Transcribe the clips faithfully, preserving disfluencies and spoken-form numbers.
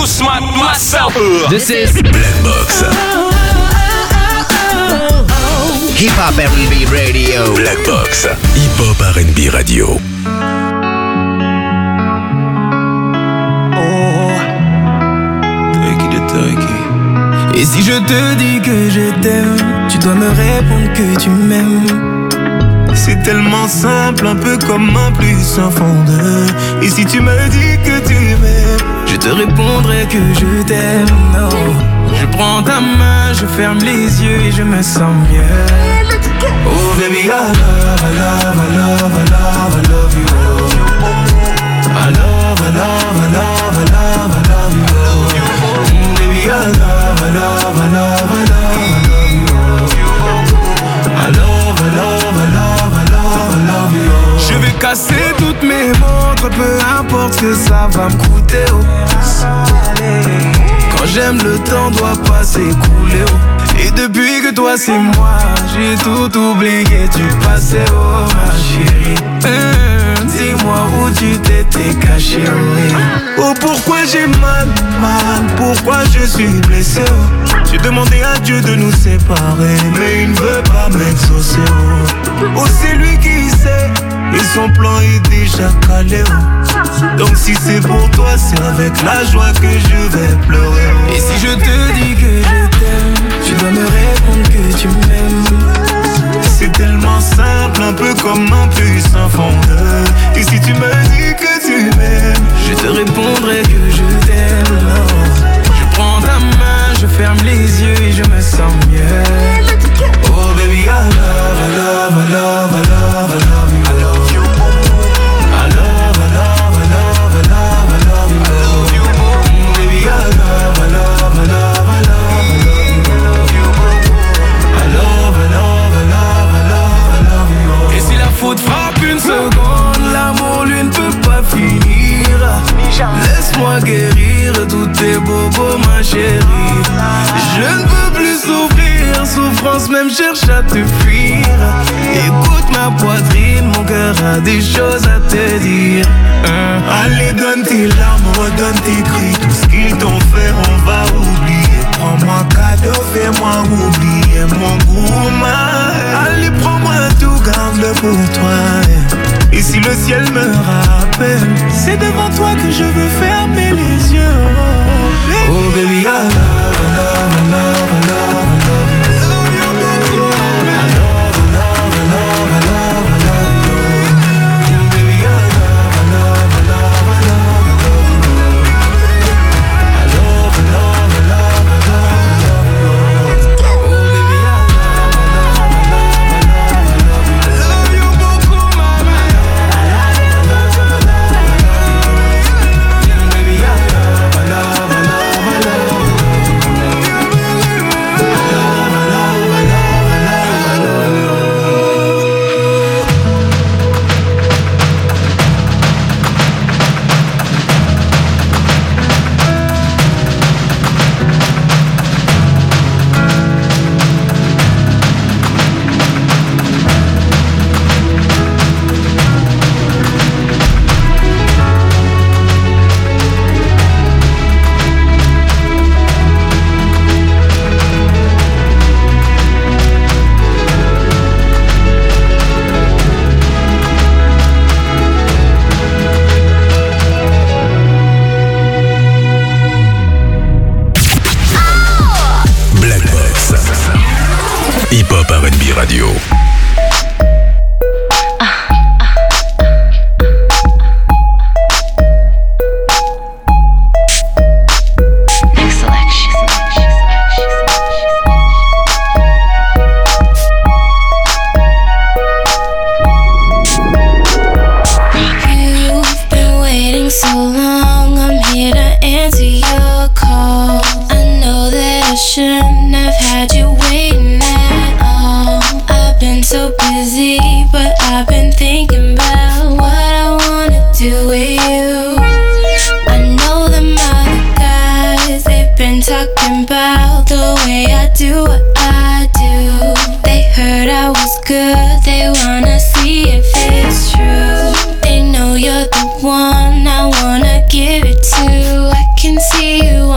introduce my, myself. This is Black Box. Hip Hop R and B Radio. Black Box. Hip Hop R and B Radio. Et si je te dis que je t'aime, tu dois me répondre que tu m'aimes. C'est tellement simple, un peu comme un plus un fond de. Et si tu me dis que tu m'aimes, je te répondrai que je t'aime. Non, je prends ta main, je ferme les yeux et je me sens mieux. Oh baby, I love, I love, I love, I love, I love you. I love, I love, I love, I love, I love you. Mm, baby, I love, I love, I love, I love, I love you. I love, I love, I love, I love, I love you. Je vais casser toutes mes montres, peu importe ce que ça va me coûter. Oh. Quand j'aime, le temps doit pas s'écouler. Oh. Et depuis que toi c'est moi, j'ai tout oublié du passé. Oh ma chérie, mmh, dis-moi où tu t'étais caché. Oh, oh pourquoi j'ai mal, mal, pourquoi je suis blessé. Oh. J'ai demandé à Dieu de nous séparer, mais il ne veut pas m'exaucer. Oh, oh c'est lui qui sait, et son plan est déjà calé. Oh. Donc si c'est pour toi, c'est avec la joie que je vais pleurer. Oh. Et si je te dis que je t'aime, tu dois me répondre que tu m'aimes. C'est tellement simple, un peu comme un puissant fondeur. Et si tu me dis que tu m'aimes, je te répondrai que je t'aime. Je prends ta main, je ferme les yeux et je me sens mieux. Oh baby, I love, I love, I love, I love, I love you. I love you. I love, I love, I love, I love, I love you. I love you. Mm, baby, I love, I love, I love, I love, I love you. I love, I love, I love, I love, I love you. Et si la faute frappe une seconde, l'amour lui ne peut pas finir. Laisse-moi guérir tous tes bobos, ma chérie. Je ne peux plus souffrir, souffrance même cherche à te fuir. Écoute ma poitrine, mon cœur a des choses à te dire. hein. Allez donne tes larmes, redonne tes cris. Tout ce qu'ils t'ont fait on va oublier. Prends-moi cadeau, fais-moi oublier mon goût. Allez prends-moi tout, garde-le pour toi. Et si le ciel me rappelle, c'est devant toi que je veux fermer les yeux. Oh baby, I love, I love, I love, I love, I love you. I love, I love, I love, I love, I love you. Baby, I love, I love, I love, I love, I love you. I love, I love, I love, I love, I love you. Oh baby, I love, I love, I love, I love, I love you. I love you beaucoup, mama. Hip Hop R and B Radio. So long, I'm here to answer your call. I know that I shouldn't have had you waiting at all. I've been so busy, but I've been thinking about what I wanna do with you. I know them other guys, they've been talking about the way I do what I do. They heard I was good, they wanna see if it's true. They know you're the one I wanna give it to. I can see you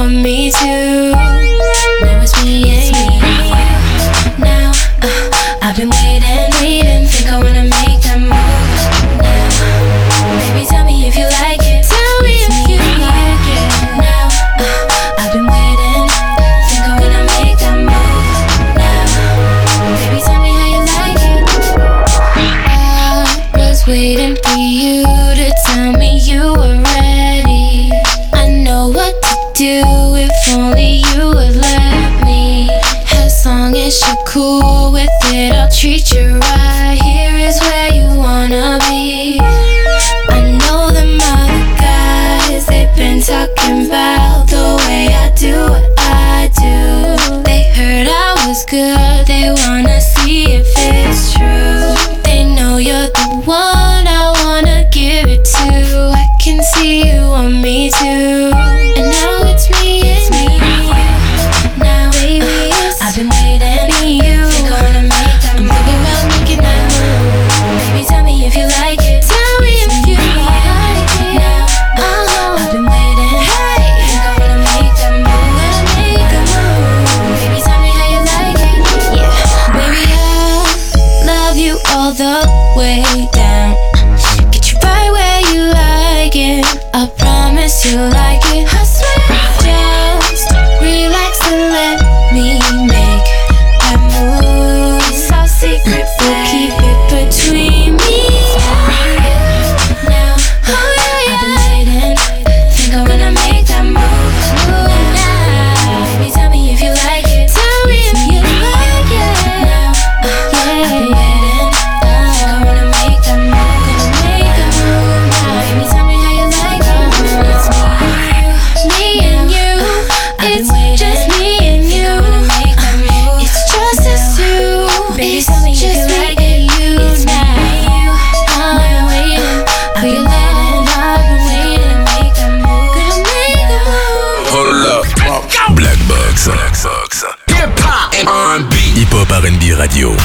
If only you would let me. As long as you're cool with it, I'll treat you right. Here is where you wanna be. I know them other guys, they've been talking about the way I do what I do. They heard I was good, they wanna see if it's true. They know you're the one I wanna give it to. I can see you want me too. And now it's me, it's me. Now baby, it's I've been waiting for you. Think I wanna make that move. I'm thinking about making that move. Baby, tell me if you like it. Tell me if you like it. Now, uh-huh. I've been waiting. Hey, think I wanna make that move. Wanna make a move. Baby, tell me how you like it. Yeah, baby, I love you all the way down. Get you right where you like it. I promise you like it. I swear. Just relax and let me make that move. It's our secret, we'll keep it between me and you. Now, oh yeah, I've been waiting. Think I'm gonna make that move. Move now. Baby, tell me if you like it. Tell me if you like it. Now, yeah, I've been waiting. Think I'm gonna make that move. Gonna make that move now. Baby, tell me how you like it. It's me, me and you. It's just me and you. It's just us two. Baby, tell me if you like it. You now. I've been waiting for you long. I've been waiting to make that move. Gonna make that move. Hold up. Black Box. Black Box. Hip-hop and R and B. Hip-hop R and B Radio.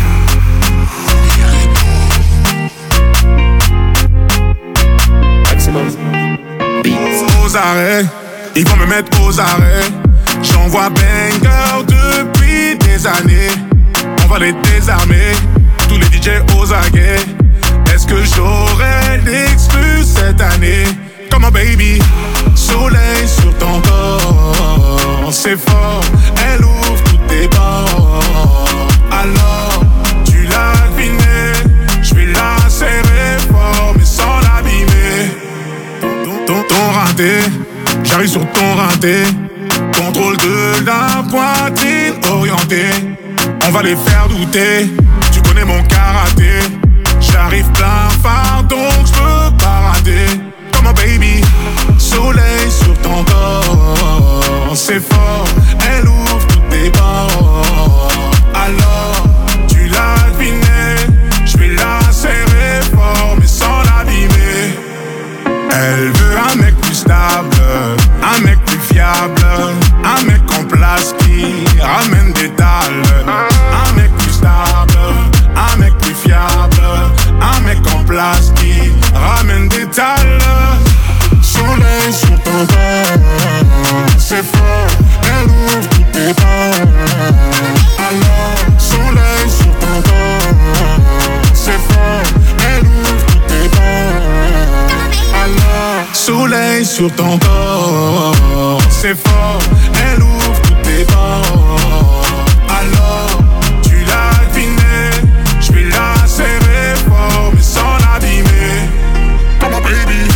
Aux arrêts, ils vont me mettre aux arrêts. J'envoie banger depuis des années. On va les désarmer, tous les D J aux aguets. Est-ce que j'aurai l'exclu cette année? Come on baby, soleil sur ton corps. C'est fort, elle ouvre toutes tes bords. Alors, tu l'as deviné, je vais la serrer fort mais sans l'abîmer. Ton, ton raté, j'arrive sur ton raté. Contrôle de la poitrine orientée. On va les faire douter, tu connais mon karaté. J'arrive plein phare donc j'peux pas rater. Come on baby, soleil sur ton corps. C'est fort, elle ouvre toutes tes bords. Alors, tu l'as deviné, j'vais la serrer fort mais sans l'abîmer. Elle veut un mec plus stable, un mec plus fiable, un mec en place qui ramène des dalles. Un mec plus stable, un mec plus fiable, un mec en place qui ramène des dalles. Soleil sur ton corps, c'est fort, elle ouvre toutes tes bords. Alors, soleil sur ton corps, c'est fort, elle ouvre toutes tes bords. Alors, soleil sur ton corps, c'est fort, elle ouvre toutes tes bords. Alors, tu l'as deviné, je vais la serrer fort mais sans l'abîmer. Come on baby.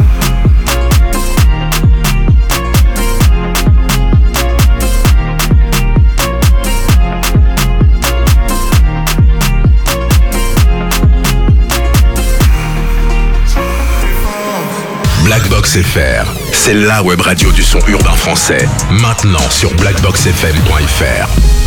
Black Box F R, c'est la web radio du son urbain français. Maintenant sur blackbox f m point f r.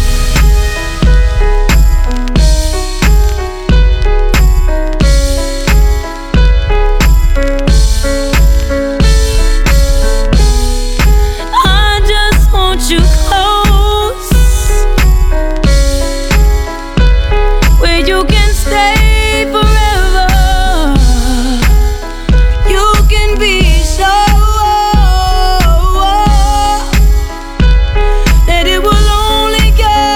I just want you close, where you can stay forever. You can be sure that it will only get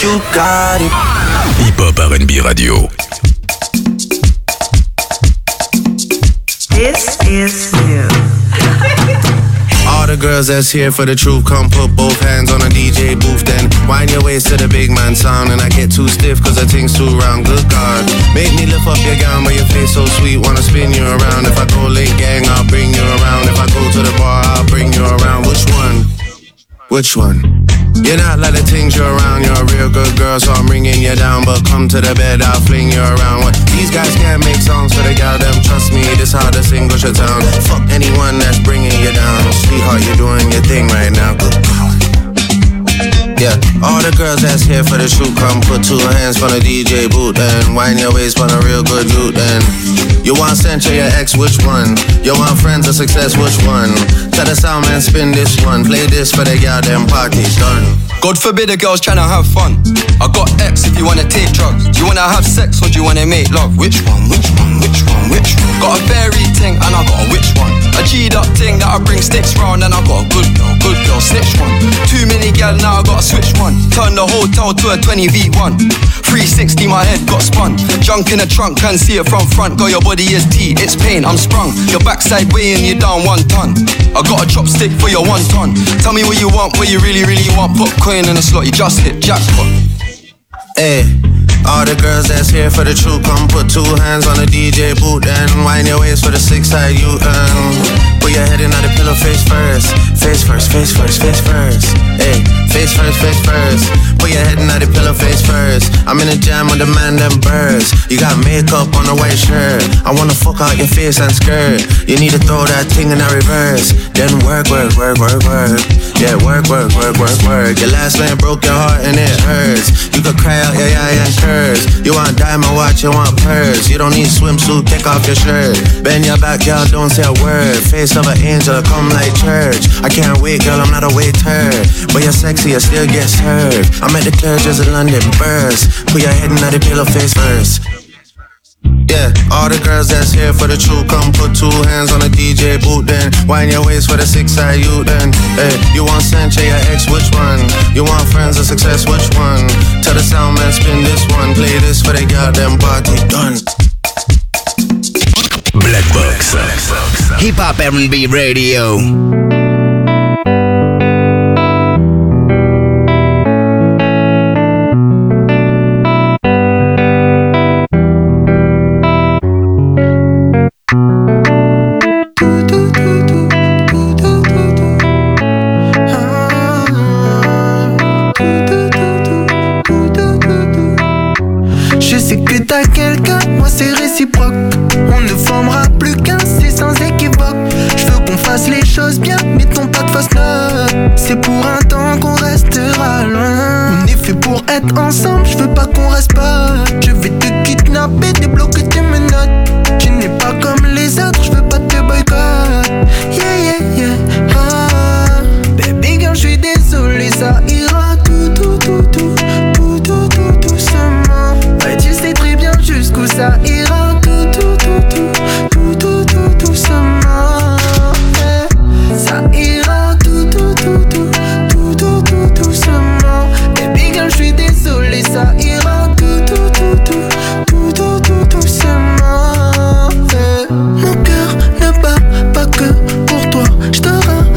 you got it. Hip Hop R and B Radio. This is you. All the girls that's here for the truth, come put both hands on a D J booth. Then wind your waist to the big man sound. And I get too stiff cause the thing's too round. Good God, make me lift up your gown, but your face so sweet, wanna spin you around. If I go late gang, I'll bring you around. If I go to the bar, I'll bring you around. Which one? Which one? You're not like the things you're around. You're a real good girl, so I'm bringing you down. But come to the bed, I'll fling you around. What? These guys can't make songs for the gal, them. Trust me, this how the single should sound. Fuck anyone that's bringing you down. Sweetheart, you're doing your thing right now. Good God. Yeah, all the girls that's here for the shoot, come put two hands on the D J boot. Then wind your waist on a real good youth. Then you want Central, your ex, which one? You want friends or success, which one? Tell the sound man, spin this one. Play this for the gal, them party done. God forbid a girl's tryna have fun. I got X if you wanna take drugs. Do you wanna have sex or do you wanna make love? Which one, which one, which one, which one? Got a fairy ting and I got a which one? A G'd up ting that I bring sticks round. And I got a good girl, good girl, snitch one. Too many gal, now I gotta switch one. Turn the hotel to a twenty V one. three sixty, my head got spun. Junk in the trunk, can see it from front. Girl, your body is tea, it's pain, I'm sprung. Your backside weighing you down one ton. I got a chopstick for your one ton. Tell me what you want, what you really, really want. Put coin in a slot, you just hit jackpot. Hey, all the girls that's here for the truth, come put two hands on the D J boot. Then wind your waist for the six side you earn. Put your head in on the pillow face first. Face first, face first, face first. Hey, face first, face first. Put your head in on the pillow face first. I'm in a jam with the man, them birds. You got makeup on a white shirt. I wanna fuck out your face and skirt. You need to throw that thing in a reverse. Then work, work, work, work, work. Yeah, work, work, work, work, work. Your last man broke your heart and it hurts. You could cry out your eye and curse. You want diamond watch, you want purse. You don't need swimsuit, kick off your shirt. Bend your back, girl, don't say a word. Face of an angel, come like church. I can't wait, girl, I'm not a waiter. But you're sexy, you still get served. I'm at the club, just a London burst. Put your head in the pillow face first. Yeah, all the girls that's here for the truth, come put two hands on the D J boot. Then wind your waist for the six side you. Then hey, you want Sanche, your ex, which one? You want friends or success, which one? Tell the sound man, spin this one. Play this for the goddamn party done. Black Box Hip Hop R and B Radio. Ensemble, je veux pas qu'on reste pas. Je vais te kidnapper, débloquer tes menottes. Tu n'es pas comme les autres, je veux pas te boycott. Yeah, yeah, yeah. Ah. Baby girl, je suis désolé, ça ira tout, tout, tout, tout, tout, tout, tout, doucement. Ouais, tu sais très bien jusqu'où ça ira tout, tout, tout, tout, tout, tout, tout, doucement. Yeah. Ça ira tout, tout, tout, tout, tout, tout, tout, doucement. Baby girl, je suis désolé, ça ira tout, tout, tout, tout, tout, tout, tout, doucement. Yeah. Mon cœur ne bat pas que pour toi. Je te rappelle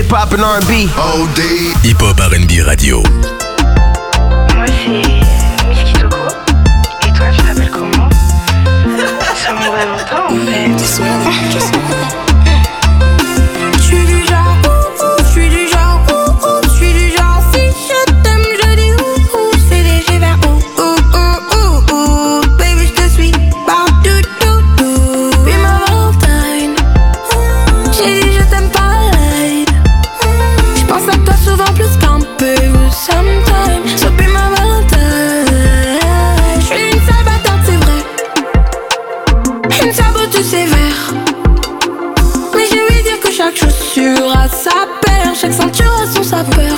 hip hop and R and B. O D. Hip Hop R and B Radio. Moi c'est Miss Kitoko. Et toi tu t'appelles comment? Ça me va longtemps en fait. Je suis du genre, je suis du genre, je suis du genre. Si je t'aime, je dis ouh, c'est léger vers ouh, ouh, ouh, ouh. Baby, je te suis partout, tout, tout. Be my Valentine. J'ai dit je t'aime pas light. Je pense à toi souvent plus qu'un peu. Sometimes, so be my Valentine. Je suis une sale battante, c'est vrai. Une saboteuse sévère. Mais je vais dire que chaque chaussure a sa paire, chaque ceinture a son sapeur.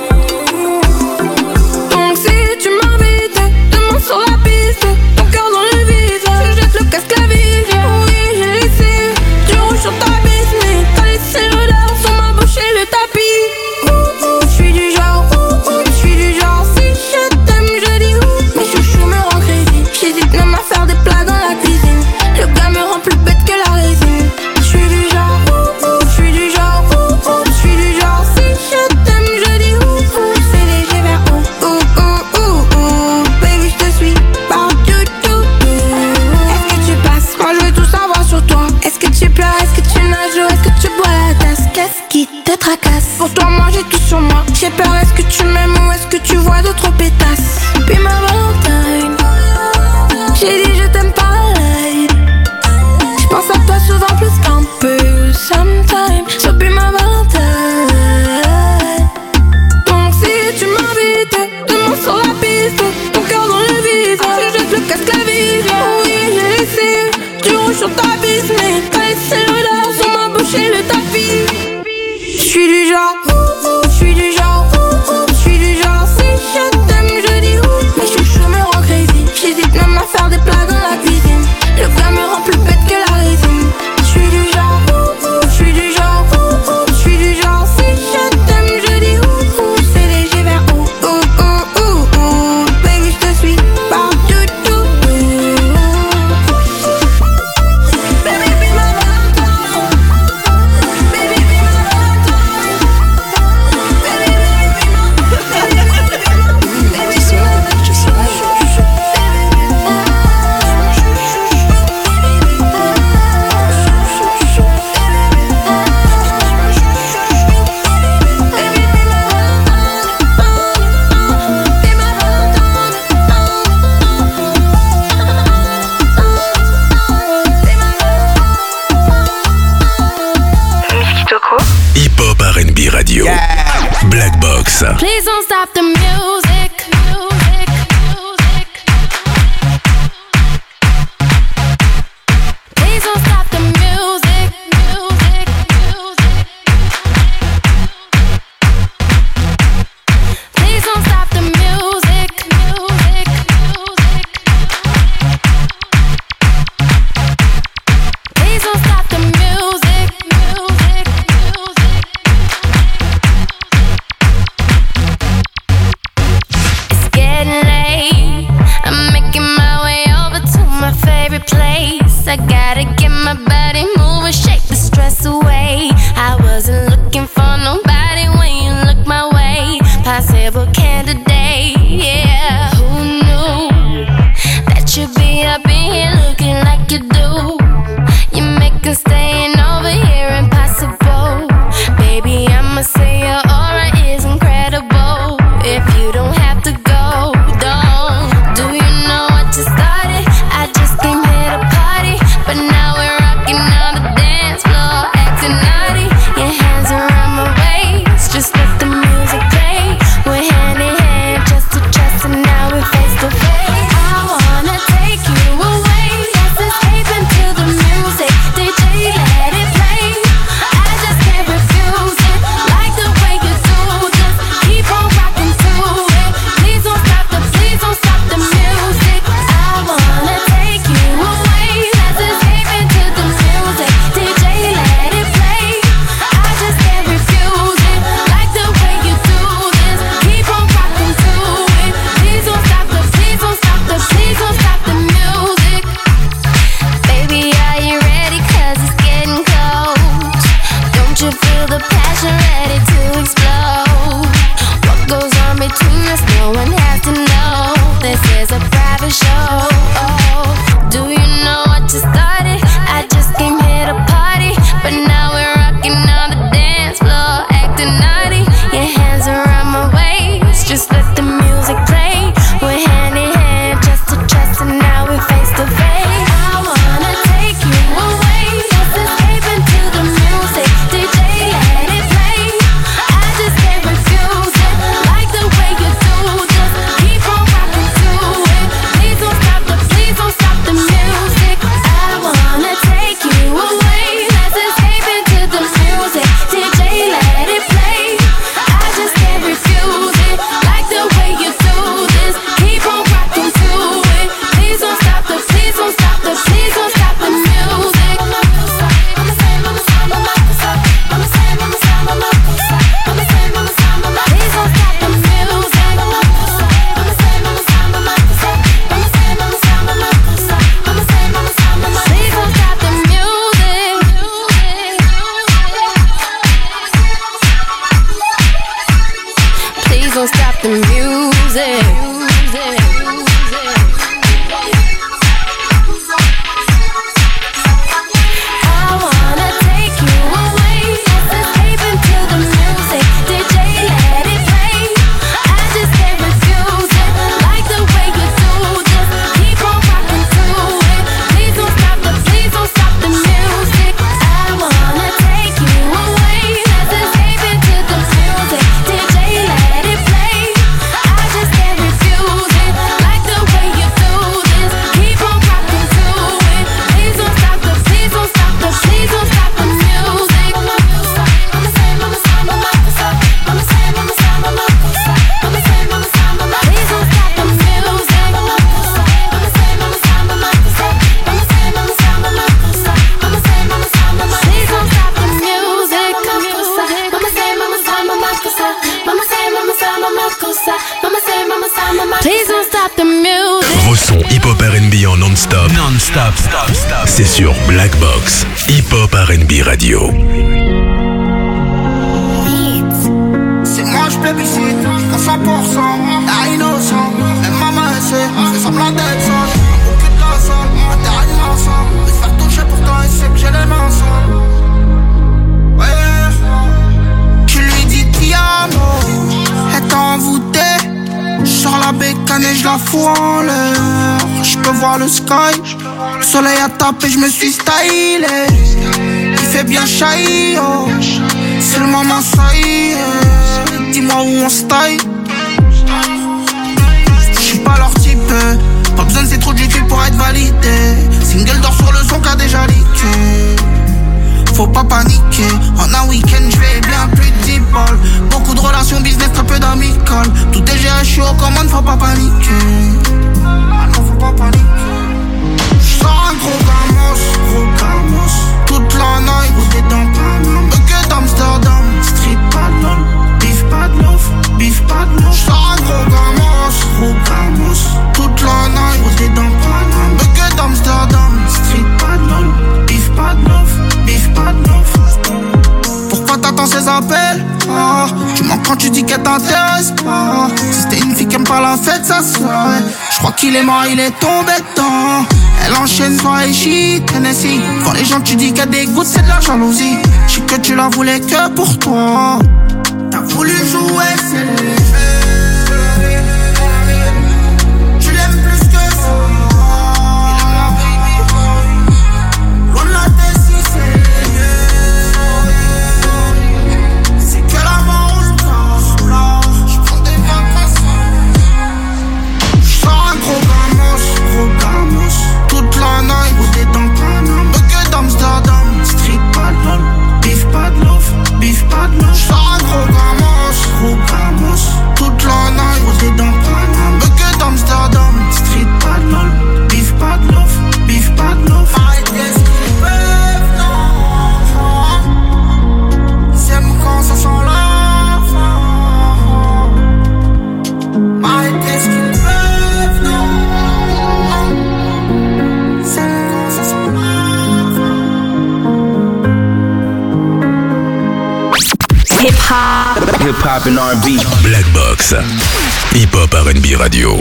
Donc si tu m'invites, demain sur la piste, ton cœur dans le vide, je jette le casque la vie. Oui, j'ai laissé du rouge sur ta bise, mais t'as laissé l'odeur sur ma bouche et le tapis. Je suis du genre, je suis du genre, si je t'aime, je dis ouh. Mes chouchous me rendent crazy, j'hésite même à faire des plats dans la cuisine. Le gars me rend plus bête que la résine. Je suis du genre, je suis du genre, je suis du genre, si je t'aime, je dis ouh, ouh. C'est léger vers ouh, ouh, ouh, ouh, ouh. Baby, je te suis partout, tout, tout. Est-ce que tu passes? Moi je veux tout savoir sur toi. Est-ce que tu pleures? Est-ce que tu nages? Ou est-ce que tu bois la tasse? Qu'est-ce qui te tracasse? Pour toi, moi j'ai tout sur moi. J'ai peur, est-ce que tu m'aimes ou est-ce que tu vois d'autres pétasses? Puis ma Valentine. J'ai dit je t'aime pas light. Je pense à toi souvent plus qu'un peu. Sometimes, so be my Valentine. Donc si tu m'invites, demain sur la piste, ton cœur dans le vide, je jette le casque la vie. Oui, j'ai laissé du rouge sur ta bise, mais t'as laissé l'odeur sur ma bouche et le tapis. Je suis du genre, je suis du genre, je suis du genre, si je t'aime, je dis ouh. Mes chouchous me rendent crazy, j'hésite même à faire des plats dans la cuisine. Le gars me rend plus bête que la résine. Je suis du genre, je suis du genre, je suis du genre, si je t'aime, je dis ouh, ouh. C'est léger vers ouh, ouh, ouh, ouh, ouh. Baby, je te suis partout, tout, tout. Baby, be my Valentine. Baby, be my Valentine. Baby, baby, be my Baby, baby, be my Baby, be my Miss Kitoko. Hip Hop R and B Radio. Black Box. Please don't stop the music. Music, music. Please don't stop the music. Music, music. Please don't stop the music. Music, music. Please don't stop the music. Music, music. It's getting late. I'm making my way over to my favorite place. I gotta get my body moving, shake the stress away. I wasn't looking for nobody when you look my way. Possible candidate, yeah. Who knew that you'd be up in here looking like you do? You're making staying over here impossible. Baby, I'ma say your aura is incredible. If you don't have to go, don't. Do you know what you started? I just came here to party, but now we're rocking on the dance floor, acting naughty. Your hands around my waist, just let the music play. We're hand in hand. B en non-stop. Non-stop, stop, stop. C'est sur Black Box, Hip Hop R and B Radio. C'est moi je plébiscite, à cent pour cent, à innocent. Même maman essaie, fait semblant d'être sale. Un bon cul de la salle, un terrain ensemble. Me faire toucher pourtant elle sait que j'ai les mains sales. Ouais, tu lui dis ti amo, elle t'a envoûté. J'sors la bécane et j'la fous en l'air. J'peux voir le sky, le soleil a tapé, j'me suis stylé. Il fait bien chahi, oh. C'est le moment, ça y est. Dis-moi où on se taille. J'suis pas leur type, pas besoin de c'est trop du cul pour être validé. Single d'or sur le son qu'a déjà leaké. Faut pas paniquer, en un week-end j'vais bien plus de dix balles. Beaucoup de relations business, très peu d'amicales. Tout est géré, j'suis aux commandes, faut pas paniquer. Ah non, faut pas paniquer. J'sors un gros gamos, gros gamos. Toute la night, roulé dans Paname. Bucket d'Amsterdam, street pas de lol. Beef pas de love, beef pas de love. J'sors un gros gamos, gros gamos. Toute la night, roulé dans Paname. Bucket d'Amsterdam, street pas de lol. Beef pas de love. Pourquoi t'attends ces appels? Ah, tu manques quand tu dis qu'elle t'intéresse pas. Si c'était une fille qui aime pas la fête, ça serait. J'crois qu'il est mort, il est tombé dedans. Elle enchaîne soirée shit, Tennessee. Quand les gens tu dis qu'elle dégoûte, c'est de la jalousie. J'sais que tu la voulais que pour toi. T'as voulu jouer, c'est le jeu. Tu l'aimes plus que ça. Loin de la tête, si c'est. Toute la night, roulé dans Paname. Bucket d'Amsterdam, street pas de lol. Beef pas de love, beef pas de love. J'sors un gros gamos, gros gamos. Toute la night, roulé dans Paname. Bucket d'Amsterdam, street pas de lol. Beef pas de love, beef pas de love. Arrête qu'est-ce qu'ils peuvent, non. Ils aiment quand ça sent la fin. Arrête qu'est-ce qu'ils peuvent, non. Hip hop, hip hop and R and B. Black Box, Hip Hop R and B Radio.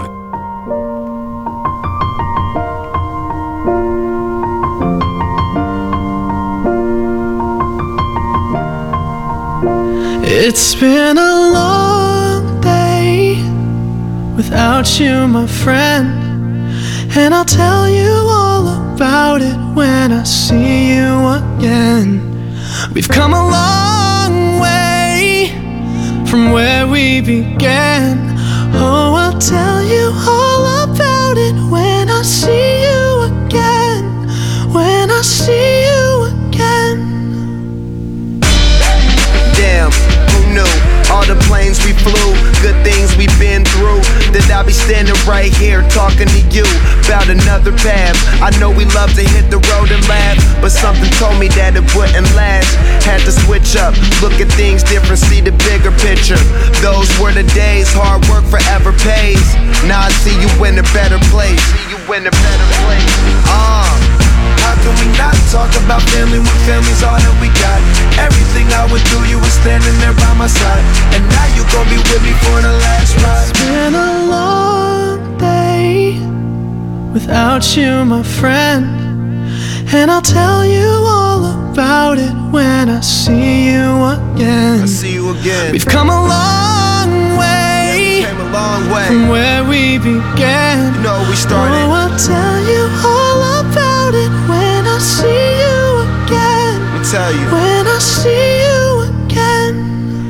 It's been a long day without you, my friend, and I'll tell you all about it when I see you again. We've come a long way from where we began. Oh, I'll tell you all about it when I see you again. When I see you again. Damn, who knew? All the planes we flew, good things we've been through. That I'll be standing right here talking to you about another path. I know we love to hit the road and laugh, but something told me that it wouldn't last. Had to switch up, look at things different, see the bigger picture. Those were the days, hard work forever pays. Now I see you in a better place. See you in a better place. Ah. Uh. How can we not talk about family when family's all that we got? Everything I went through, you were standing there by my side. And now you gon' be with me for the last ride. It's been a long day without you, my friend, and I'll tell you all about it when I see you again. I see you again. We've come a long way, yeah, we came a long way from where we began. You know we started. Oh, I'll tell you all about it when I see you again. Let me tell you. When I see you again.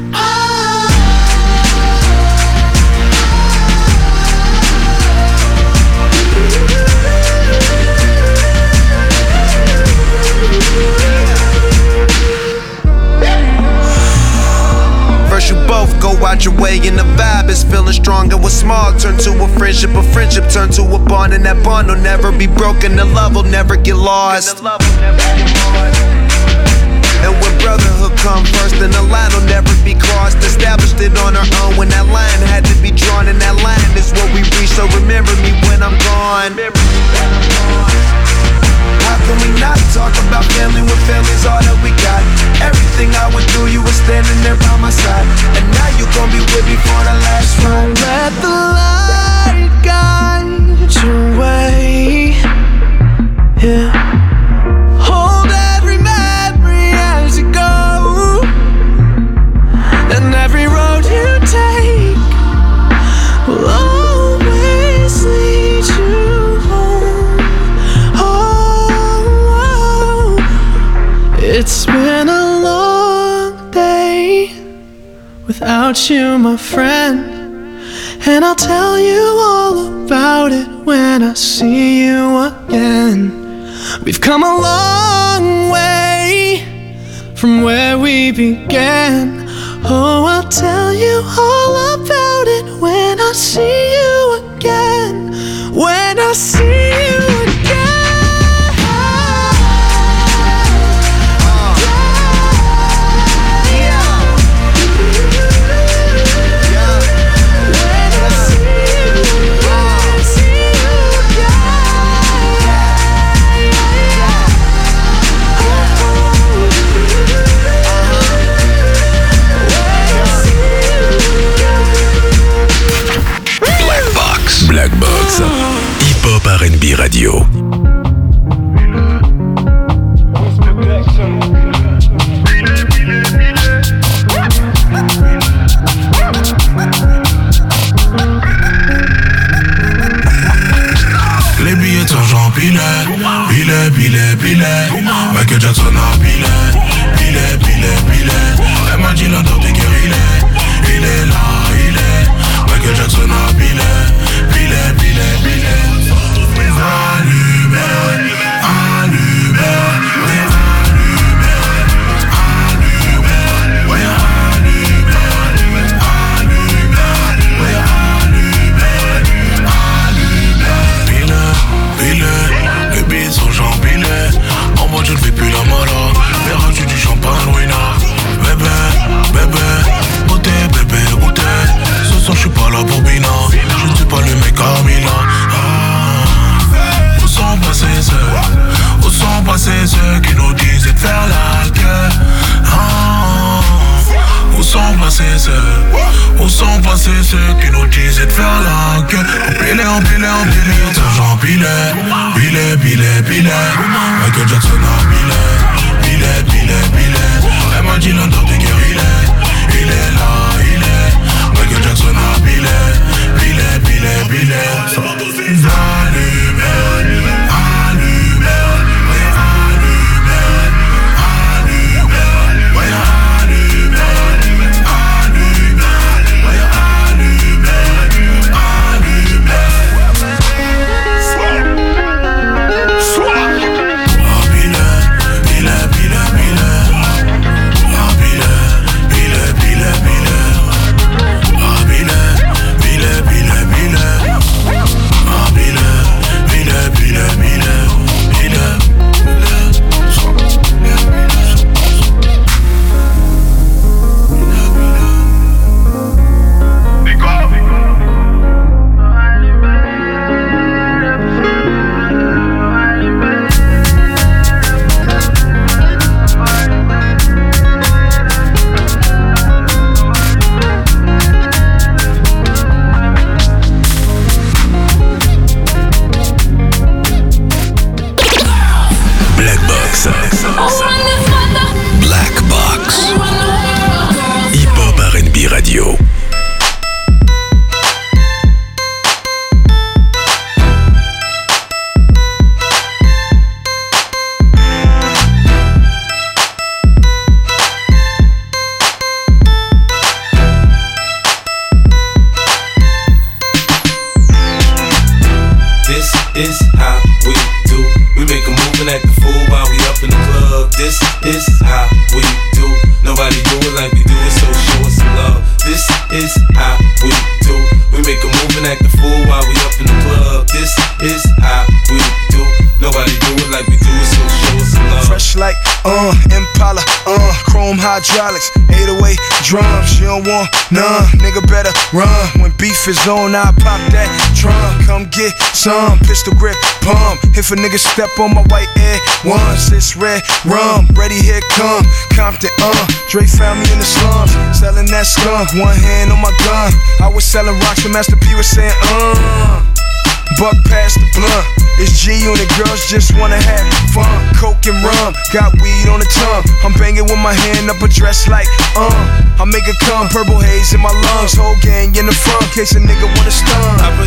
First you both go out your way and the vibe is feeling strong. And what's small turn to a friendship, a friendship turn to a bond, and that bond will never be broken, the love will never get lost. And when brotherhood come first, then the line will never be crossed. Established it on our own when that line had to be drawn, and that line is what we reach. So remember me when I'm gone. without you, my friend. And I'll tell you all about it when I see you again. We've come a long way from where we began. Oh, I'll tell you all about it when I see you again. When I see you again. Black Box, hip-hop R and B radio. Les billets d'argent pilés, pilés, pilés, pilés. Michael Jackson a pilé, pilé, pilé, pilé. Elle m'a dit l'un t'es guéri, il est, il est là, il est. Michael Jackson a pilé, pilé, pilé, pilé. Allumé, allumé, ouais, allumé, allumé, ouais, allumé, allumé, ouais, allumé, allumé. Pilé, pilé, les beats sont gens pilés. En mode je ne fais plus la mala. Verras-tu du champagne, ruina. Bébé, bébé, goûtez, bébé, goûtez. Ce soir je suis pas là pour Bina. Je ne suis pas le mec à Milan. Ah, où sont passés ceux, où sont passés ceux qui nous disaient de faire la gueule. Ah, où sont passés ceux, où sont passés ceux qui nous disaient de faire la gueule. Empilé, empilé, empilé, j'en pilé, pilé, pilé, pilé. Michael Jackson a pilé, pilé, pilé, pilé. Elle m'a dit l'un t'es guéri, il est, il est là, il est. Michael Jackson a pilé, pilé, pilé, pilé. Allumé, allumé, allumé, ouais, allumé, allumé, ouais, allumé, allumé, ouais, allumé, allumé. Soir, ah, pilé, pilé, pilé, pilé. Ah, pilé, pilé, pilé, pilé. Ah, pilé, pilé, pilé, pilé. Ah, pilé, pilé, pilé, pilé, pilé. Black Box. Black Box. Hip-hop R and B radio. This is how we do. We make a move and act a fool while we up in the club. This is how we do. Nobody do it like we do it, so show us some love. This is how we do. We make a move and act a fool while we up in the club. This is how we do. Nobody do it like we do it, so show us some love. Fresh like, uh, Impala, uh, chrome hydraulics, eight oh eight drums. You don't want none, nigga better run. When beef is on, I pop that drum. Come get some, pistol grip, pump. If a nigga step on my white air once, it's red rum. Ready, here come Compton, uh. Dre found me in the slums, selling that skunk. One hand on my gun. I was selling rocks when Master P was saying, uh. Buck past the blunt. It's G-Unit, girls just wanna have fun. Coke and rum, got weed on the tongue. I'm banging with my hand up a dress like, uh I make it come, purple haze in my lungs. Whole gang in the front, case a nigga wanna stun. I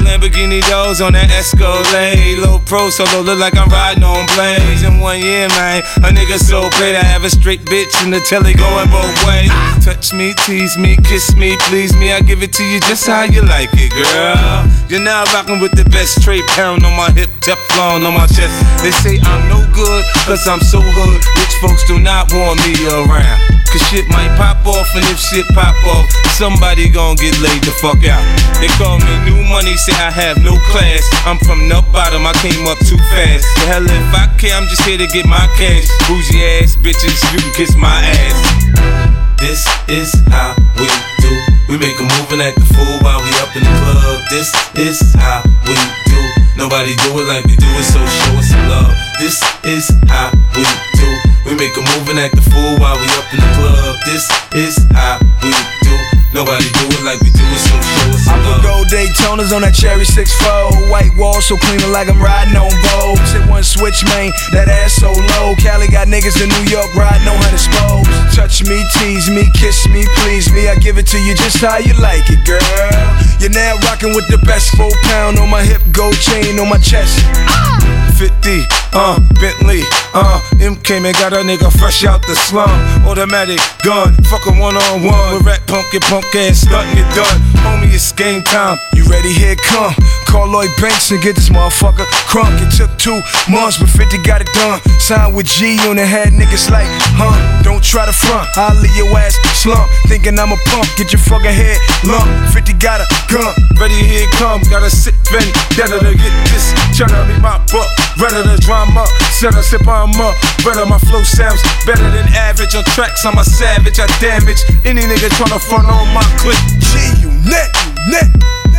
Lamborghini doors on that Escalade. Low pro solo, look like I'm riding on blades. In one year, man, a nigga so great. I have a straight bitch in the telly going both ways. Touch me, tease me, kiss me, please me. I give it to you just how you like it, girl. You're now rocking with the best. Straight pound on my hip, Teflon on my chest. They say I'm no good, cause I'm so hood. Rich folks do not want me around. Cause shit might pop off, and if shit pop off, somebody gon' get laid the fuck out. They call me new money, say I have no class. I'm from the bottom, I came up too fast. The hell if I care, I'm just here to get my cash. Bougie ass bitches, you can kiss my ass. This is how we do. We make a move and act a fool while we up in the club. This is how we do. Nobody do it like we do it, so show us some love. This is how we do. We make a move and act a fool while we up in the club. This is how we do. Nobody do it like we do it, so show us some love. I put gold Daytonas on that cherry six four. White wall so clean like I'm riding on Vogue. Hit one switch, man, that ass so low. Cali got niggas in New York riding on hundred spokes. Touch me, tease me, kiss me, please me. I give it to you just how you like it, girl. You're now rocking with the best. Four pound on my hip, gold chain on my chest. fifty, uh, Bentley, uh, M came and got a nigga fresh out the slum. Automatic gun, fuck a one on one. With rat punk, get punk ass, starting it done. Homie, it's game time. You ready? Here it come. Call Lloyd Banks and get this motherfucker crunk. It took two months, but fifty got it done. Signed with G on the head, niggas like, huh? Don't try to front, I'll leave your ass slump. Thinking I'm a punk, get your fucking head lump. fifty got a gun, ready, here it come. Got a sick vendetta to get this. Tryna be my buck, redder the drama. Set a sip, I'm up, better my flow sounds better than average. On tracks, I'm a savage, I damage any nigga tryna front on my clip. G, you net, you net.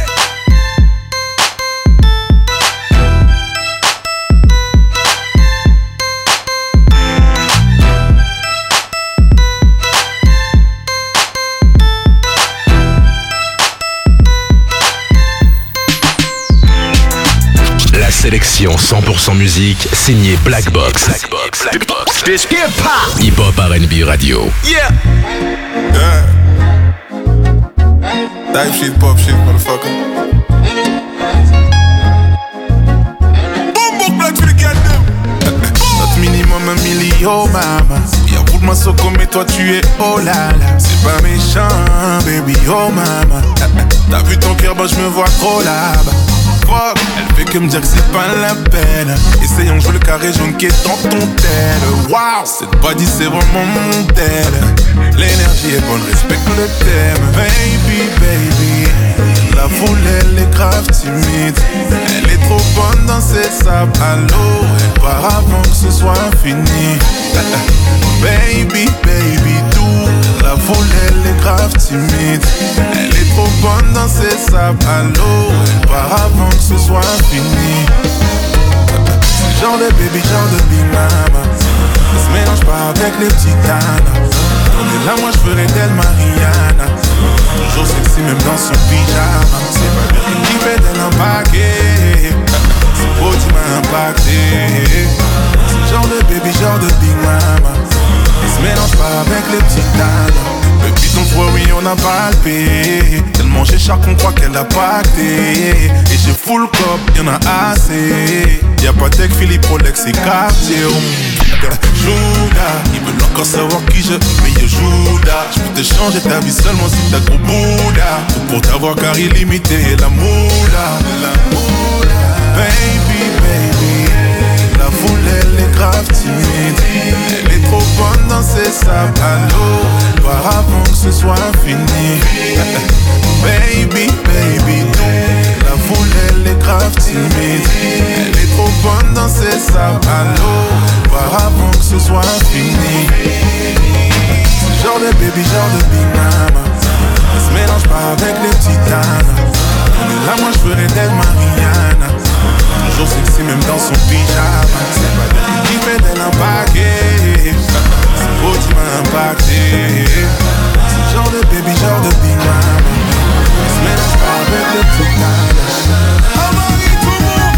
La sélection cent pour cent musique signée Black Box. Black Box. Black Box. Hip-hop. Hip-hop R and B radio. Yeah. Yeah. Type shit, pop shit, motherfucker. Boom, boom, black to the goddamn. Notre minimum un million, mama. Y'a beaucoup de massocos, mais toi tu es oh là là. C'est pas méchant, baby, oh mama. T'as vu ton cœur, bah j'me vois trop là-bas. Fuck, elle fait que me dire que c'est pas la peine. Essayons de jouer le carré jaune qui est dans ton tel. Wow, cette body c'est vraiment mon tel. L'énergie est bonne, respecte le thème. Baby, baby, la foule elle est grave timide. Elle est trop bonne dans ses sables à l'eau. Elle part avant que ce soit fini. Baby, baby, tout. La foule elle est grave timide. Elle est trop bonne dans ses sables à l'eau. Elle part avant que ce soit fini. C'est genre de baby, genre de big mama. Ça se mélange pas avec les petites nanas. On est là, moi je ferais d'elle Mariana. Toujours sexy même dans son pyjama. C'est pas bien qui fait d'elle un paquet. C'est beau, tu m'as impacté. C'est genre de baby, genre de big mama. Il se mélange pas avec les petites nanas. Depuis ton froid, oui, on a palpé. Tellement j'ai char qu'on croit qu'elle a pacté. Et j'ai full cop, y'en a assez. Y'a pas tech, Philippe, Rolex et Cartier. Jouda, ils veulent encore savoir qui je mais yo Jouda. J'peux te changer ta vie seulement si t'as gros Bouddha. Tout pour t'avoir car illimité et la moula. Baby, baby, la foule elle est grave timide. Elle est trop bonne dans ses sables à l'eau. Par avant que ce soit fini. Baby, baby, la foule elle est grave timide. Elle est trop bonne dans ses sables à l'eau. Par avant que ce soit fini. C'est genre de baby, genre de big mama. Elle se mélange pas avec les petites nanas. On est là, moi je ferais d'elle Mariana. Toujours sexy même dans son pyjama. C'est pas bien qui fait d'elle un paquet. C'est beau, tu m'as impacté. C'est genre de baby, genre de big mama. Elle se mélange pas avec les petites nanas. Oh Marie, tout mon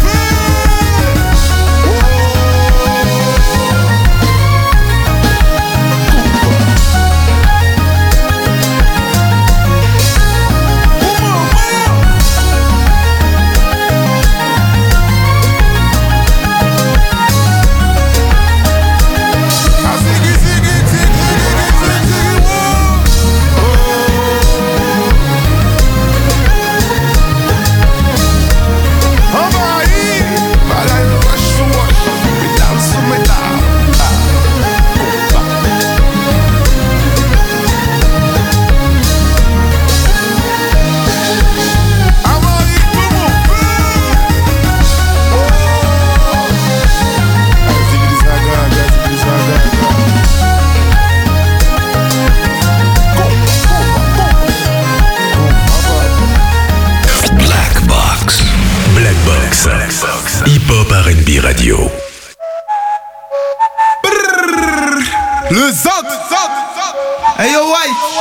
Box. Hip Hop R and B Radio. Le Zot, hey yo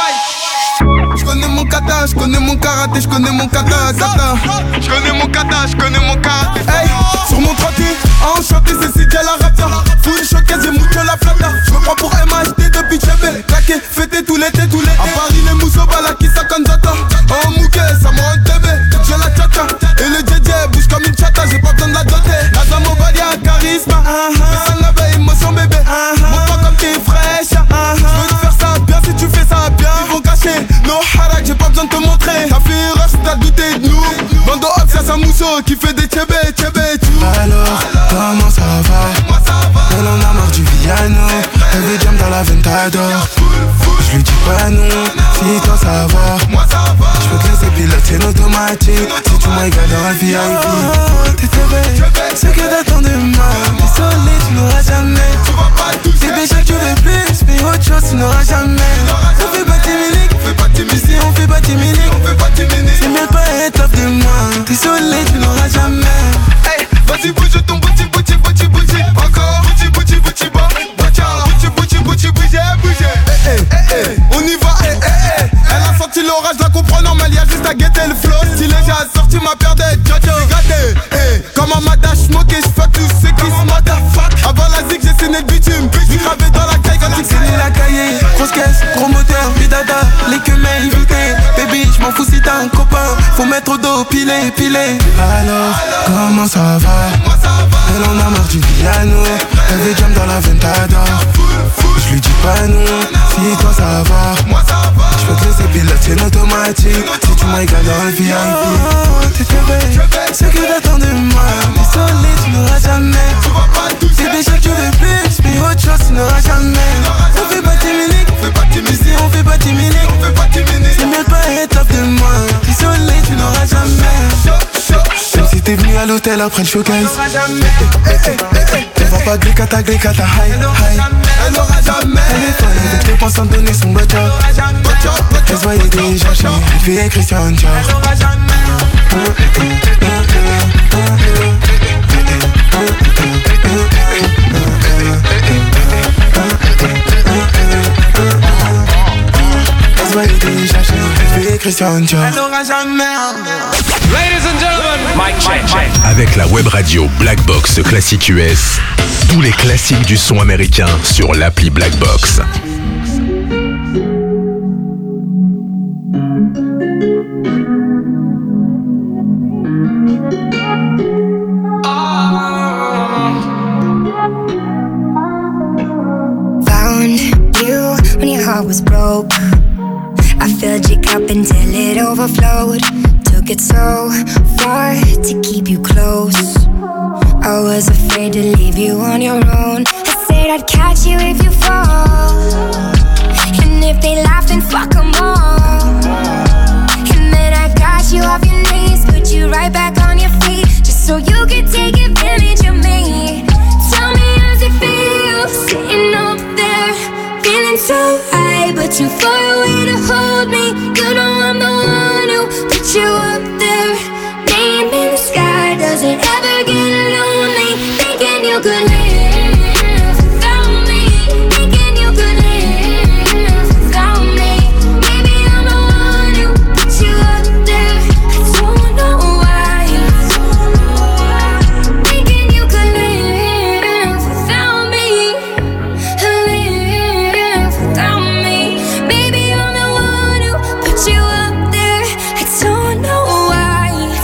White. J'connais mon kata, j'connais mon karaté, j'connais mon kata, kata. J'connais mon kata, j'connais mon karaté. Hey, sur mon trotté, enchanté, c'est C J la rapta. Full showcase et mucho la plata. J'me prends pour M H D depuis Tchébé. Claqué, fêté tout l'été, tout l'été. À Paris, les mousseaux, balaki, ça kandata. En mouquet, ça me rend T V. J'ai la tchata, et le J J bouge comme une chata. J'ai pas besoin de la doter. La Mobalia, charisme. Mais ça n'avait émotion, bébé. Mon pas comme t'es fraîche. J'veux te faire ça bien si tu fais ça bien. Ils vont cacher nos harak, j'ai pas besoin de te montrer. T'as fait rush, t'as douté de nous. Bando Ops, y'a sa mousseau qui fait des tchébé, tchébé, tu. Alors, comment ça va? Moi ça va. Elle en a marre du Villano. Elle veut jam dans la Ventador. J'lui dis pas non, si toi ça va. Moi ça va. J'peux te laisser piloter en automatique. Si tu m'égales dans la V I P. Oh, t'es tébé, ce que t'attends de moi. T'es solide, tu n'auras jamais. Tu vas pas toucher. C'est déjà que tu veux plus, mais autre chose tu n'auras jamais. On fait pas timilique, on fait pas timilique. Si on fait pas timilique, on fait pas timilique. C'est mieux de pas être off de moi. T'es solide, tu n'auras jamais. Hey, vas-y bouge ton bouti, bouti, bouti, bouti. Encore, bouti, bouti, bouti, bas. Bouti, bouti, bouti, bouti, bouge. Eh, eh, eh, on y va, eh, eh, eh. Elle a senti l'orage, la comprend normal, y'a juste à guetter le flow. Stylé, j'ai sorti ma paire d'aides, Jojo, gâté. Eh, comme un madash, smoke et j'fuck tous ceux qui se motherfuck. Avant la zig, j'ai saigné le bitume. J'ai gravé dans la caille quand tu saigné la cahier. Grosse caisse, gros moteur, bidada, les que m'as invité. Baby, j'm'en fous si t'as un copain. Faut mettre au dos, piler, piler. Alors, comment ça va? Moi ça va. Elle en a marre du Villano. Elle veut jam dans la Ventador. J'lui dis pas non, si toi ça va. Moi ça va. J'peux te laisser piloter en automatique. Si tu m'égales dans le V I P. Oh, t'es tébé, ce que t'attends de moi. T'es solide, tu n'auras jamais. Tu vas pas toucher. C'est déjà que tu veux plus, mais autre chose tu n'auras jamais. On fait pas timilique, on fait pas timilique. Si on fait pas timilique, on fait pas timilique. C'est mieux de pas être off de moi. T'es solide, tu n'auras jamais. Même si t'es venu à l'hôtel après le showcase. Elle va pas glicata, glicata, high, high. Elle n'aura jamais. Elle est folle, avec les pensants de donner son botcha. Elle se voyait déjà chez lui et Christian Dior. Elle n'aura jamais. Christian Dior. Elle n'aura jamais. Ladies and gentlemen, Mike check, check. Avec la web radio Black Box Classic U S, tous les classiques du son américain sur l'appli Black Box. Found you when your heart was broke. I filled your cup until it overflowed. Took it so far to keep you close. I was afraid to leave you on your own. I said I'd catch you if you fall. And if they laugh, then fuck them all. And then I got you off your knees, put you right back on your feet, just so you could take advantage of me. Tell me how's it feel, sitting up there, feeling so high, but too far away to hold me. You know I'm the one who put you up there. Name in the sky, doesn't ever get lonely. Thinking you could live without me. Thinking you could live without me. Maybe I'm the one who put you up there. I don't know why. Thinking you could live without me. Live without me. Maybe I'm the one who put you up there. I don't know why.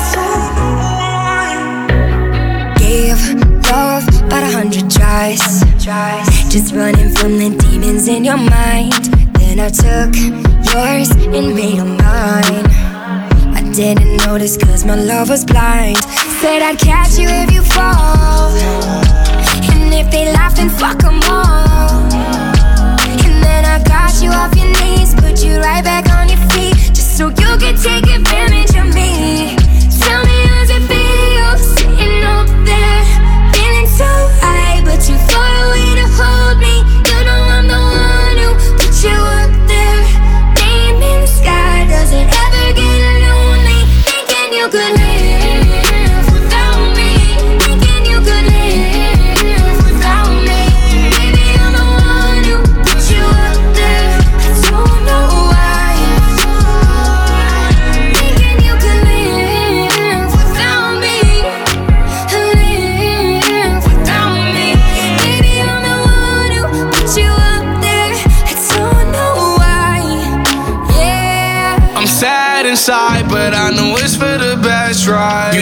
Gave love about a hundred tries, just running from the demons in your mind. Then I took yours and made them mine. I didn't notice cause my love was blind. Said I'd catch you if you fall. And if they laugh then fuck them all. And then I got you off your knees, put you right back on your feet, just so you could take advantage of me. Tell me how's it feel, sitting up there, feeling so high, but too far away to hold me. You know I'm the one who put you up there. Name in the sky, doesn't ever get lonely. Thinking you could live without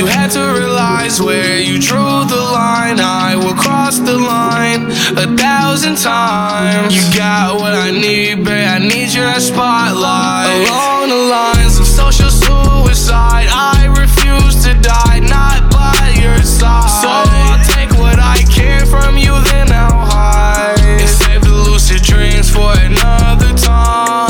you had to realize where you drew the line. I will cross the line a thousand times. You got what I need, babe, I need your spotlight. Along the lines of social suicide, I refuse to die, not by your side. So I'll take what I can from you, then I'll hide and save the lucid dreams for another time.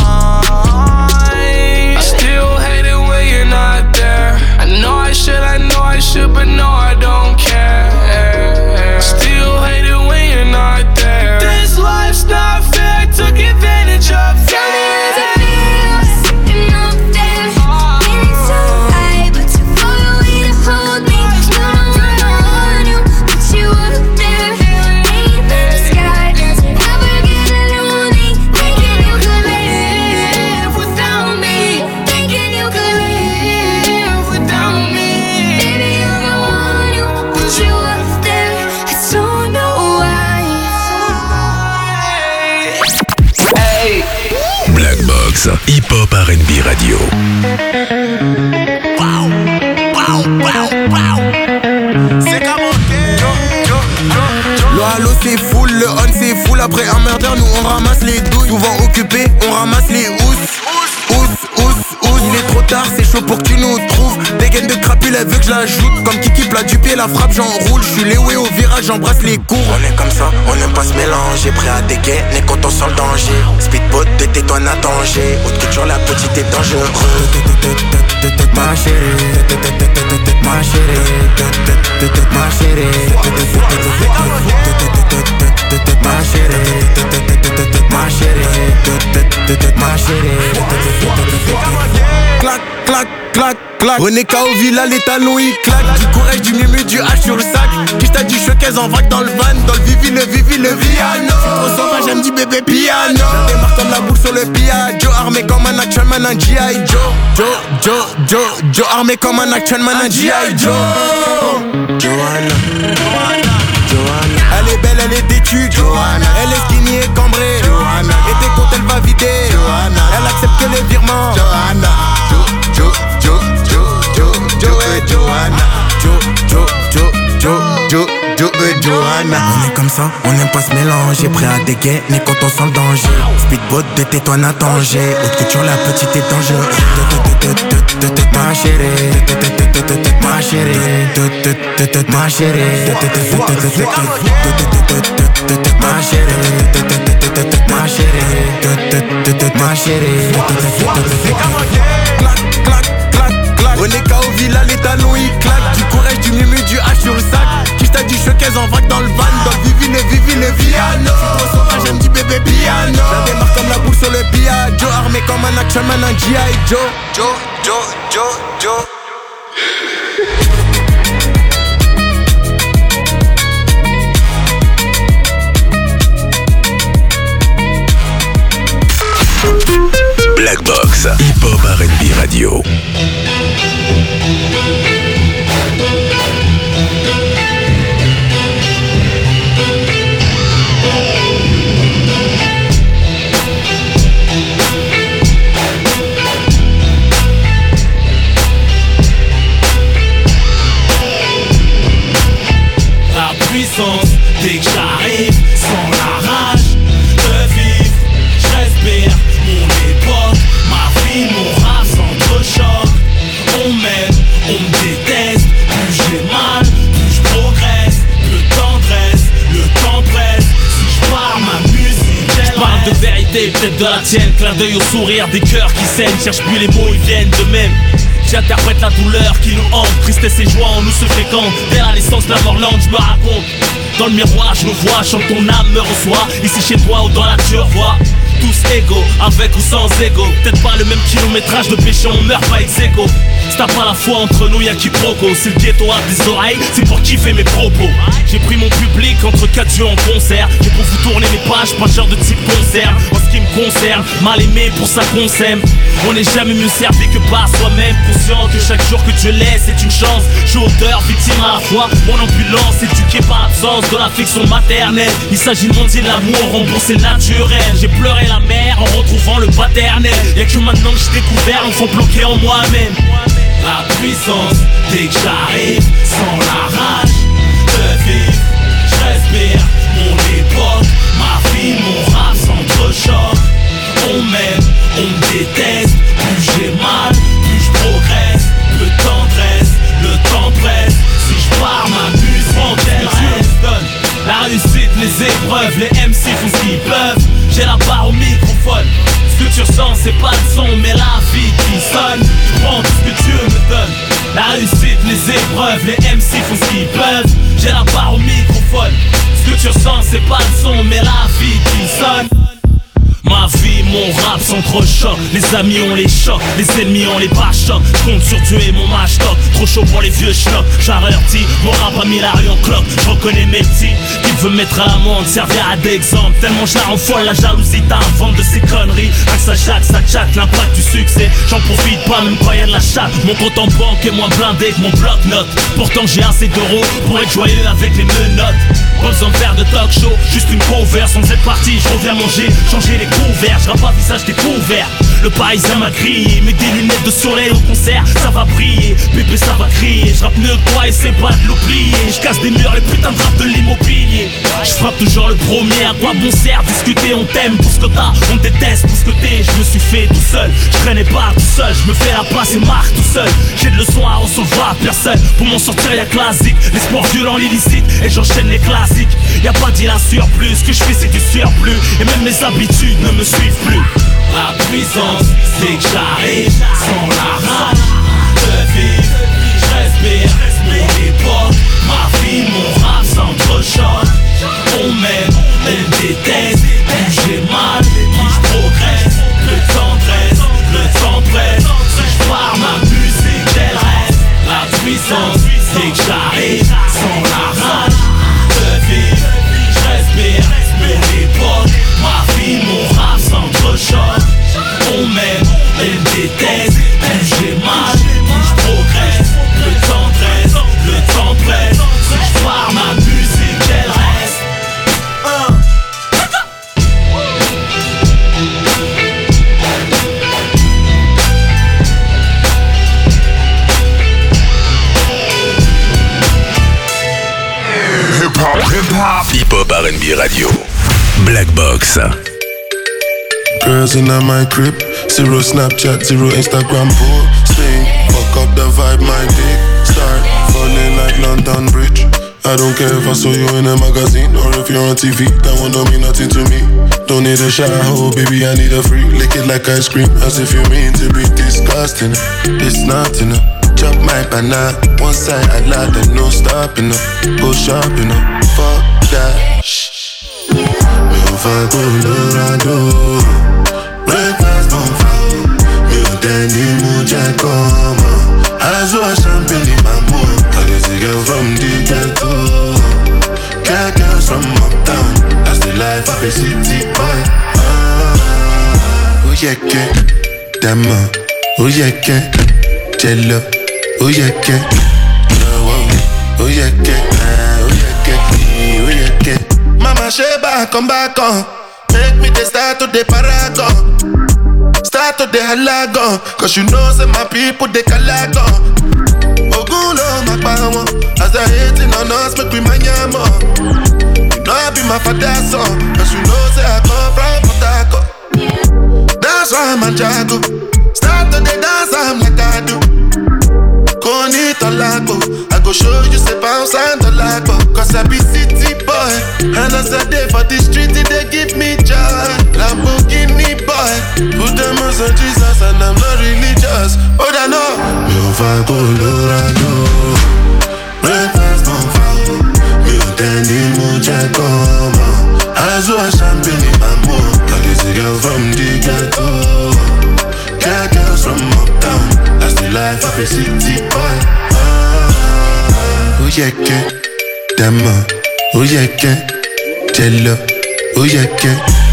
I still hate it when you're not there. I know I should, I know I should, but no, I don't care. Still hate it when you're not there. This life's not fair, I took advantage of you. Tell me how it feels, sitting up there, feeling so high, but too far away to hold me. You know I don't want you, but you up there, painting in the sky. Does it ever get lonely? Thinking you could live without me, thinking you could live without me. Baby, I don't want you, but you up there. I don't know why. Hey. Black Box, Hip Hop R and B Radio. C'est comme le halo c'est full, le on c'est full. Après un murder, nous on ramasse les douilles. Souvent occupés, on ramasse les housses. Housse, housse, housse. Il est trop tard, c'est chaud pour que tu nous trouves. Des gaines de crapule, elle veut que je l'ajoute. Comme Kiki plat du pied, la frappe, j'enroule. Je suis léoué au virage, j'embrasse les cours. On est comme ça, on n'aime pas se mélanger. Prêt à dégainer quand on sent le danger. Speedboat, de tais-toi, n'a danger. Autre que toujours la petite est dangereuse. Ma chérie, ma chérie, ma chérie, ma chérie, ma chérie, ma chérie. Clac, clac, clac, clac. René K O Villa, les talons ils claquent. Du courage, du mimu, du H sur le sac. Kishta du showcase en vrac dans le van. Dans le Vivi, le Vivi, le Viano. Trop sauvage, j'aime dit bébé piano. Je démarre comme la boule sur le piano. Armé comme un action man, un G I Joe. Joe, Joe, Joe, Joe. Armé comme un action man, un G I Joe. Joanna, Joanna. Elle est belle, elle est têtue, Joanna. Elle est skinny et cambrée, Joanna. Et tes comptes, elle va vider, Joanna. Elle accepte que les virements, Joanna. Jo, Jo, Jo, Jo, Jo, Jo et Joanna. Jo, Jo, Jo, Jo, Jo, Jo et Joanna. On est comme ça, on n'aime pas se mélanger. Prêt à dégainer quand on sent le danger. Speedboat, de tais-toi, n'a danger. Autre que toujours la petite est dangereuse. Ma chérie, ma chérie, ma chérie, ma chérie, ma chérie, ma chérie. Clac, clac, clac, clac. René K O Villa, les talons ils claquent. Du courage, du mimu, du H sur le sac. Kishta du showcase en vrac dans le van. Dans le Vivi, le Vivi, le Viano. Trop sauvage, j'aime dit bébé piano. Je démarre comme la boule sur le piano. Joe armé comme un action man, un G I Joe. Joe, Joe, Joe, Joe. Black Box, Hip Hop R and B Radio. La puissance, dès que j'arrive, sans la rage de vivre, j'espère mon époque, ma vie, mon rap s'entrechoque. On m'aime, on me déteste, plus j'ai mal, plus je progresse, plus de tendresse, le temps presse. Si je pars, ma musique, elle je parle de vérité, peut-être de la tienne, clin d'œil au sourire, des cœurs qui saignent, cherche plus les mots, ils viennent de même. J'interprète la douleur qui nous hante, tristesse et joie en nous se fréquentent. Dès la naissance, la mort lente, je me raconte. Dans le miroir, je me vois, chante ton âme me reçoit. Ici chez toi ou dans la nature, vois. Tous égaux, avec ou sans ego. Peut-être pas le même kilométrage de péché, on meurt pas ex aequo. Si t'as pas la foi entre nous, y'a quiproquo. Si le ghetto a des oreilles, c'est pour kiffer mes propos. J'ai pris mon public entre quatre yeux en concert. J'ai pour vous tourner mes pages, pas genre de type concert. En ce qui me concerne, mal aimé pour ça qu'on s'aime. On n'est jamais mieux servi que par soi-même. Conscient que chaque jour que Dieu laisse est une chance. Je suis auteur, victime à la fois. Mon ambulance éduquée par l'absence de l'affection maternelle. Il s'agit de monter l'amour, rembourser naturel. J'ai pleuré la mer en retrouvant le paternel. Y'a que maintenant que j'ai découvert l'enfant bloqué en moi-même. La puissance, dès que j'arrive, sans la rage de vivre, je respire mon époque, ma vie, mon rap s'entrechoque. On m'aime, on me déteste, plus j'ai mal, plus je progresse. Le temps dresse, le temps presse, si je pars ma muse, mon reste. La réussite, les épreuves, les M C font ce qu'ils peuvent. J'ai la barre au microphone. Ce que tu ressens c'est pas le son mais la vie qui sonne. Je prends tout ce que Dieu me donne. La réussite, les épreuves, les M C font ce qu'ils peuvent. J'ai la barre au microphone. Ce que tu ressens c'est pas le son mais la vie qui sonne. Ma vie, mon rap s'entrechoque. Les amis on les chocs, les ennemis on les pas-chocs. J'compte sur Dieu et mon match top. Trop chaud pour les vieux schnocks. J'avertis, mon rap a mis la rue en cloque. J'reconnais mes petits, qui veut mettre à l'amende, servira d'exemple. Tellement je la rends folle, la jalousie t'invente de ces conneries. Un ça jatte, ça chatte, l'impact du succès. J'en profite pas même quand y'a de la chatte. Mon compte en banque est moins blindé que mon bloc-notes. Pourtant j'ai assez d'euros pour être joyeux avec les menottes. Pas besoin de faire de talk show, juste une cover. Sans être parti, je reviens manger, changer les couverts. Je rappe à visage découvert. Le parisien m'a grillé, mets des lunettes de soleil au concert, ça va briller. Bébé ça va crier, je rappe mieux que toi et c'est pas de l'oublier. Je casse des murs, les putains de rap de l'immobilier. Je frappe toujours le premier, à quoi bon sert discuter, on t'aime pour ce que t'as, on te déteste pour ce que t'es. Je me suis fait tout seul, je traînais pas tout seul. Je me fais la place et marque tout seul. J'ai de leçons à recevoir, personne pour m'en sortir y'a classique. Les sports violents, l'illicite, et j'enchaîne les classiques. Y'a pas d'il à surplus, ce que je fais c'est du surplus. Et même mes habitudes ne me suivent plus. La puissance, c'est que j'arrive sans la rage de vivre. Je respire mon époque, ma vie, mon rap s'entrechoque. On m'aime, on me déteste, plus j'ai mal, plus je progresse. Le temps dresse, le temps presse. Si je pars ma musique, elle reste. La puissance, c'est que j'arrive sans la rage de vivre. Je respire mon époque, ma vie, mon rap s'entrechoque. On m'aime, elle me déteste, plus j'ai mal, plus je progresse. Le temps dresse, le temps presse. Si je pars ma musique, elle reste. uh. Hip-hop, hip-hop, hip-hop R and B radio. Black Box. Girls in my crib, zero Snapchat, zero Instagram posting. Fuck up the vibe, my dick start falling like London Bridge. I don't care if I saw you in a magazine or if you're on T V, that one don't mean nothing to me. Don't need a shower, oh baby, I need a free. Lick it like ice cream, as if you mean to be disgusting. It's not enough. Chop my banana, one side I like and no stopping up. Go shopping up, fuck that. Shh. Me off a Colorado. Breakfast mon frère, mieux d'année mon jack comme I joue champagne maman, I get a girl from the ghetto. Got girls from uptown, that's the life of a city boy. Ah, oh yeah, que, dama, oh yeah, que, jello, oh yeah, que, oh yeah, que, oh yeah, que, oh yeah, que. Mama Sheba, come back on. Make me the start to the paragon. Start to the halagon. Cause you know say my people they calagon. Oguno makbawo. As they hating on us make we manyamo. You know I be my father's son. Cause you know say I come from Potako. That's why I'm a jago. Start to the dance I'm like I do. Konito lago. I go show you say bounce and the lago. Cause I be city boy. And as I day for the street they give me joy. Lamborghini boy. Put them on so Jesus and I'm not religious. Oh I know. Me over Colorado. Breakfast mon frère. Me au dernier mon jack comme I joue à champagne maman. I get a girl from the ghetto. Got girls from uptown. That's the life of a city boy. Ah, oh yeah, que, dama, oh yeah, que, jello, oh yeah, que,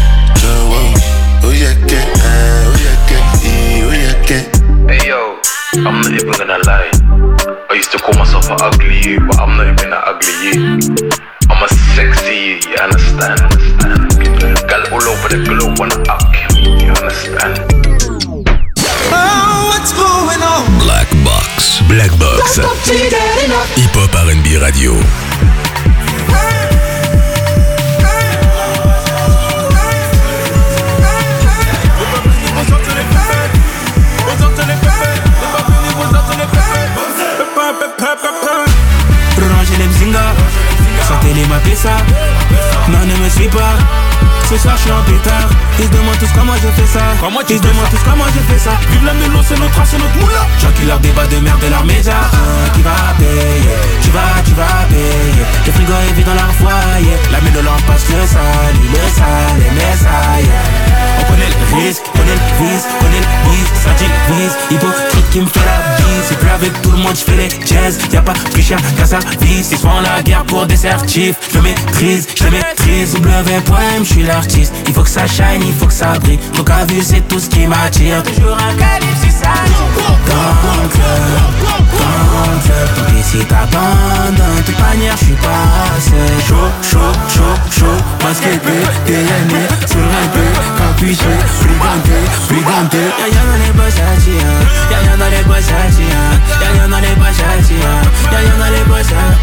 oh yeah, que, oh yeah, que, oh yeah, que. Hey yo, I'm not even gonna lie. I used to call myself an ugly you, but I'm not even an ugly you. I'm a sexy you, you understand? understand? Girl all over the globe wanna up you, you understand? Oh, what's going on? Black Box. Black Box. Hip Hop R and B Radio. Ranger les mzinga, sortez-les ma pessa. Non, ne me suis pas. Ce soir je suis en pétard. Ils se demandent tous comment je fais ça. Ils se demandent tous comment je fais ça. Vive la mélo, c'est notre race, c'est notre moula. J'encule leur débat de merde et leurs médias. Qui va payer? Tu vas, tu vas payer. Le frigo est vide dans leur foyer. La mélo leur passe le sale, le sale, les messailles. On connaît le risque, connaît le vice, connaît le vice. Ça divise, hypocrite qui me fait la bise. C'est plus avec tout le monde, je fais les jazz. Y'a pas plus cher qu'à sa vie. Ils se font la guerre pour des certifs. Je le maîtrise, je le maîtrise. W poème, je suis l'artiste. Il faut que ça shine, il faut que ça brille. Donc à vue, c'est tout ce qui m'attire. Toujours un calibre si ça dans le club, dans le club. Donc ici t'abandonnes, de toute manière je suis passé. Chaud, chaud, chaud, chaud. Masqué, T N E, sur un peu, capuché, briganté, briganté. Y'a rien dans les boss à tirer, y'a rien dans les boss à tirer, y'a rien dans les boss à tirer, y'a rien dans les boss à tirer.